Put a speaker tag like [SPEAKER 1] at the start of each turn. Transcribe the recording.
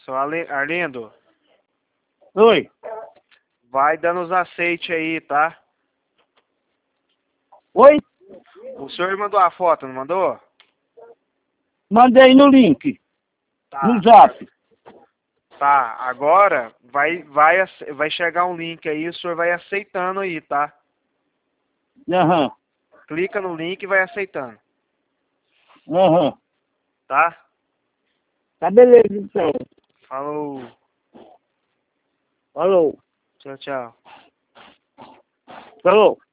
[SPEAKER 1] Seu Arlindo,
[SPEAKER 2] Oi.
[SPEAKER 1] vai dando os aceites aí, tá?
[SPEAKER 2] Oi?
[SPEAKER 1] O senhor mandou a foto, não mandou?
[SPEAKER 2] Mandei no link.
[SPEAKER 1] Tá.
[SPEAKER 2] No zap.
[SPEAKER 1] Tá, agora vai chegar um link aí, o senhor vai aceitando aí, tá?
[SPEAKER 2] Aham.
[SPEAKER 1] Clica no link e vai aceitando,
[SPEAKER 2] Aham.
[SPEAKER 1] tá?
[SPEAKER 2] Tá beleza, então.
[SPEAKER 1] Falou,
[SPEAKER 2] Falou.
[SPEAKER 1] tchau, tchau.
[SPEAKER 2] Falou.